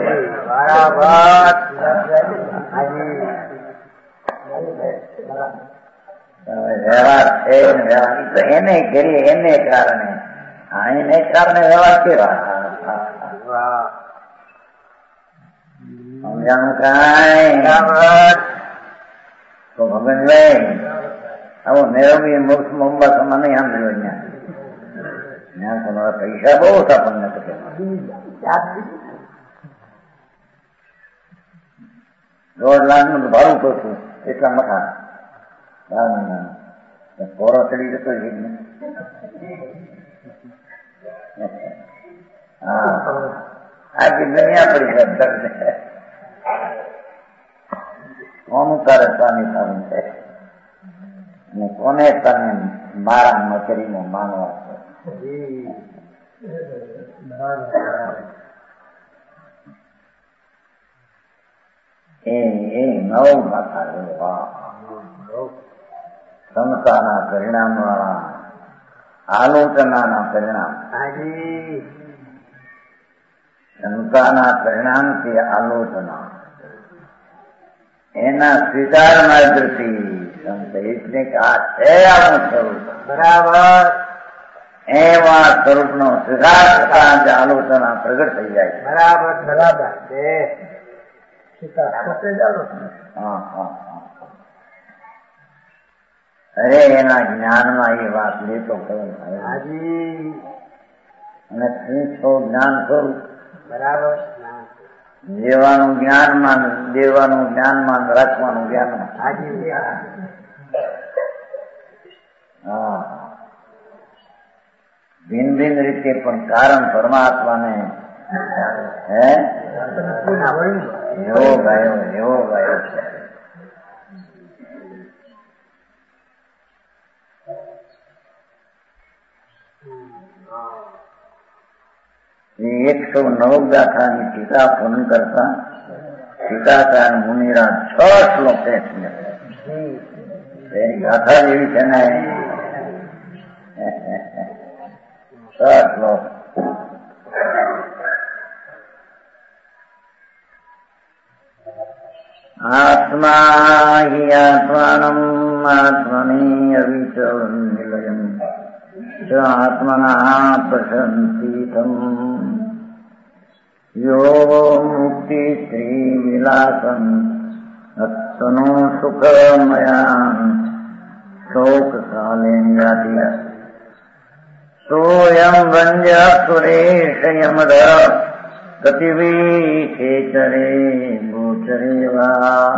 વ્યવહાર છે વ્યવહાર તો એને કરીએ એને કારણે એને કારણે વ્યવહાર કેવા સમજાણું કાંઈ તો ભગવાનભાઈ આવો મેળવી મોક્ષ મોંબાસમાં નહીં સાંભળ્યો ત્યાં તમારા પૈસા બહુ હતા પણ નથી. 1.5 લાખનું ભાડું કરશું એટલા મઠા પોરો ચડી જતો જ ને. હા આખી દુનિયા પડી જાય. કોનું તારે સ્વામી સારું છે અને કોને તને મારા નોકરીમાં માનવા છે. એ નવ ગાથા સમતાના પરિણામ વાળા આલોચનાના પરિણામ. શંકાના પરિણામથી આલોચના એના સ્વીકાર માર્ગથી સંતને આ છે આવું સ્વરૂપ બરાબર એવા સ્વરૂપનો સ્વીકાર થતા જ આલોચના પ્રગટ થઈ જાય. બરાબર બરાબર. હા હા અરે એના જ્ઞાનમાં એ વાત લેતો ખરો અને જ્ઞાન સ્વરૂપ બરાબર. દેવાનું જ્ઞાનમાં દેવાનું જ્ઞાનમાં રાખવાનું જ્ઞાનમાં. હા ભિન્ન ભિન્ન રીતે પણ કારણ પરમાત્માને હે એવો ગાયો છે. એ 109 ગાથાની ટીકા પૂર્ણ કરતા ટીકાકાર મુનિરા 6 શ્લોક છે. એની ગાથા જેવી છે ને 6 શ્લોક. આત્મા હિ આત્માનમ આત્મની અવિચલં નિલયં આત્મના પ્રશંસિતમ યો મુક્તિ શ્રી વિલાસમ તનો સુખમયા શોક કાલેન્યાતિ સોયમ વંદ્ય સુરેશ યમધર ગતિવી ખેચરે ગોચરે વા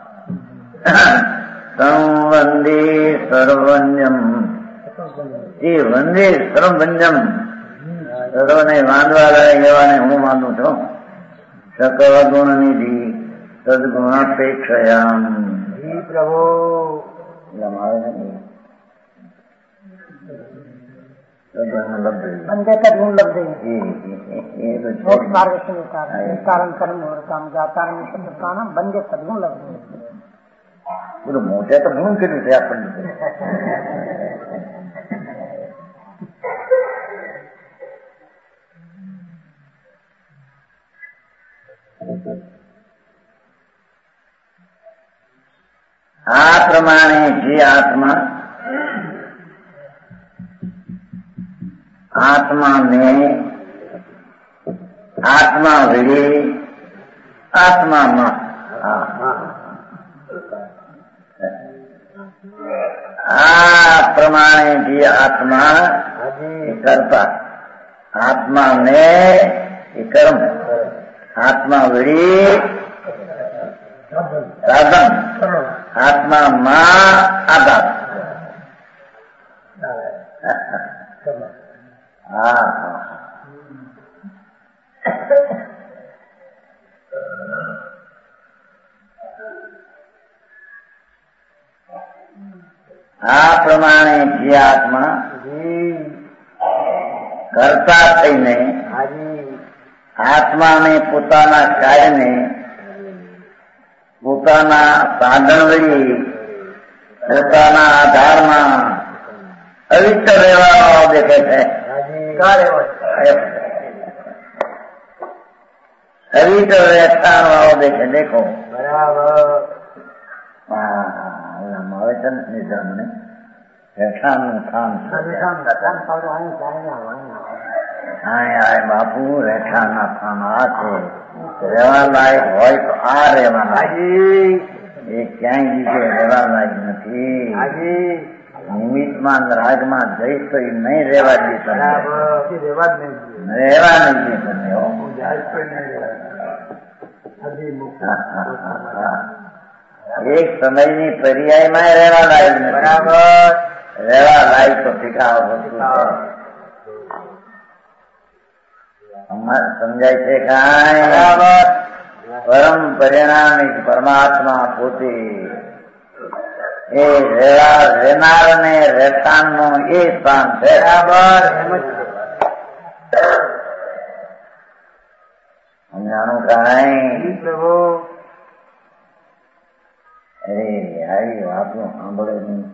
સંવંદે સર્વન્યમ એ વંદે સર્વંજમ સર્વને વાંધવા લાગે એવાને હું માનું છું. સકળ ગુણ નિધિ સદગુણાપેક્ષયામ પ્રભુ कारण कर्म और काम कारण शब्द प्राणाम बंदे सदगुण लग બધું મોટે તો ગુણ કર્યું છે આપણને. આ પ્રમાણે જે આત્માને આત્મા વિડી આત્મામાં પ્રમાણે જે આત્મા એ કરતા, આત્મા ને એ કર્મ, આત્મા વળી સાધન, આત્મા માં આધાર. હા આ પ્રમાણે જે આત્મા કરતા થઈને આત્માને પોતાના કાર્યને પોતાના સાધન વળી પોતાના આધારમાં અવિચર રહેવાનો દેખે છે. અવિચર રહેતા વાળો દેખે. દેખો આવે છે ને રહેઠાણનું સ્થાન. બાપુ રહેઠાણના સ્થાન આ છે. રહેવા લાયક હોય તો આ રહેવા લાયક, એ ક્યાંય બીજે રહેવા લાયક નથી. નિમિત્તમાં રાગમાં જઈશ તો એ નહીં રહેવા દે, રહેવા નહીં દે તમને. એક સમયની પર્યાયમાં રહેવા લાયક નથી. બરાબર, રહેવા લાયક તો ઠીકાવ વસ્તુ સમજાય છે. કાંઈ બરાબર. પરમ પરિણામિક પરમાત્મા પોતે એ રહેનાર ને રહેઠાણ નું એ સ્થાન છે. બરાબર, સમજાણું કાંઈ? અરે આવી વાતો સાંભળે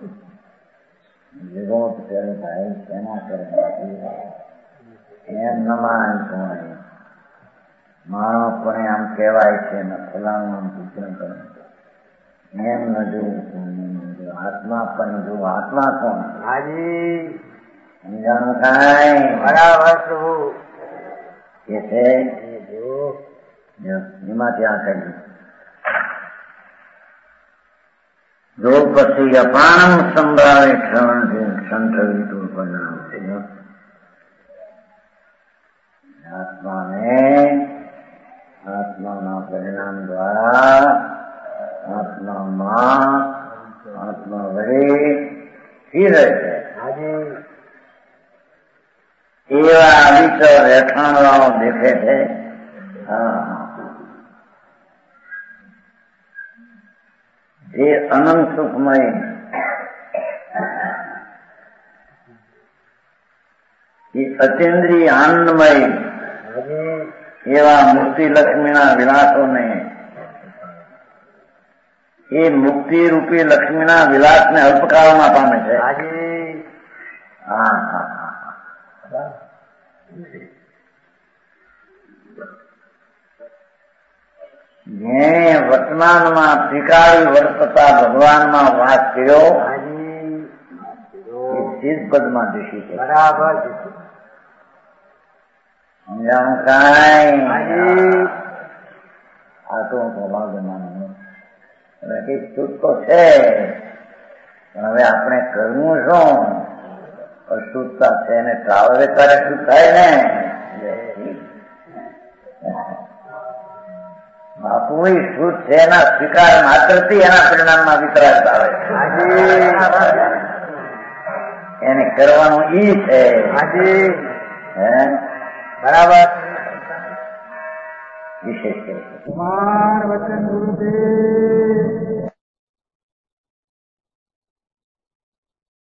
વિરોધ કરે ભાઈ, કેના કરે એમ ન માન કોણ માણસ પણ આમ કહેવાય છે ને ફલાણું આમ સૂચન કરે એમ ન જોવું. આત્મા પણ જો આત્મા કોણ સમજાણું કાંઈ? બરાબર પ્રભુ એ છે એમાં ત્યાં કહ્યું જો પછી અપાણમ સંભાવે ક્ષણથી સંઠવિતું પરિણામ છે. આત્માને આત્માના પરિણામ દ્વારા આત્મામાં આત્મા વડે સ્થિર છે. એવા અવિચર રહેઠાણ વાળો દેખે છે. એ અનંત સુખમય એ અચેન્દ્રિય આનંદમય એવા મુક્તિ લક્ષ્મીના વિલાસોને એ મુક્તિ રૂપી લક્ષ્મીના વિલાસને અલ્પકાળમાં પામે છે. જેણે વર્તમાનમાં ત્રિકાળી વર્તતા ભગવાનમાં વાસ કર્યો એ સિદ્ધ પદમાં દુષી છે. બરાબર, સમજાણું કાંઈ? આ તો સૌભાગ્યમાન કઈ શુદ્ધ તો છે, પણ હવે આપણે કરવું શું? અશુદ્ધતા છે ને ટ્રાવેલે ત્યારે શું થાય ને? બાપુ શુદ્ધ છે એના સ્વીકાર માત્રથી એના પરિણામમાં વિતરાગ આવે. એને કરવાનું ઈ છે. બરાબર, વિશેષ છે. વચન ગુરુદેવ